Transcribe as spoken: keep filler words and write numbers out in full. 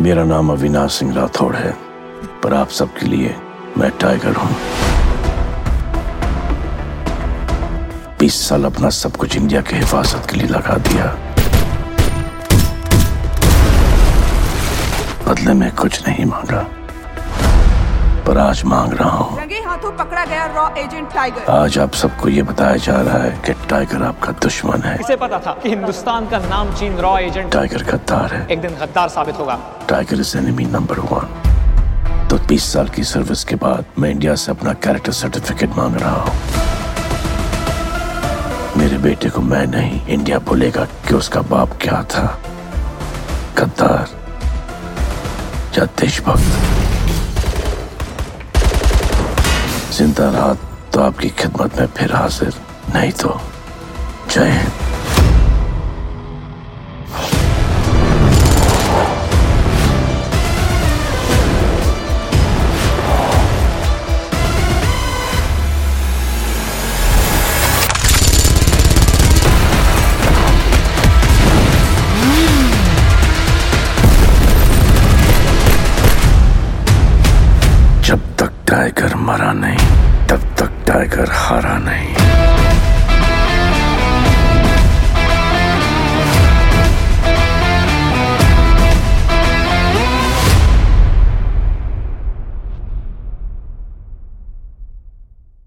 मेरा नाम अविनाश सिंह राठौड़ है, पर आप सबके लिए मैं टाइगर हूं। बीस साल अपना सब कुछ इंडिया की हिफाजत के लिए लगा दिया। बदले में कुछ नहीं मांगा, पर आज मांग रहा हूं। रंगे हाथों पकड़ा गया रॉ एजेंट टाइगर। आज आप सबको ये बताया जा रहा है कि टाइगर आपका दुश्मन है। इसे पता था कि हिंदुस्तान का नाम चीन रॉ एजेंट टाइगर गद्दार है। एक दिन गद्दार साबित होगा। Tiger is enemy number one. तो बीस साल की सर्विस के बाद मैं इंडिया से अपना कैरेक्टर सर्टिफिकेट मांग रहा हूं। मेरे बेटे को मैं नहीं, इंडिया बोलेगा कि उसका बाप क्या था, गद्दार या देशभक्त। जिंदा रहा तो आपकी खिदमत में फिर हाजिर, नहीं तो जय हिंद। जब तक टाइगर मरा नहीं, तब तक टाइगर हारा नहीं।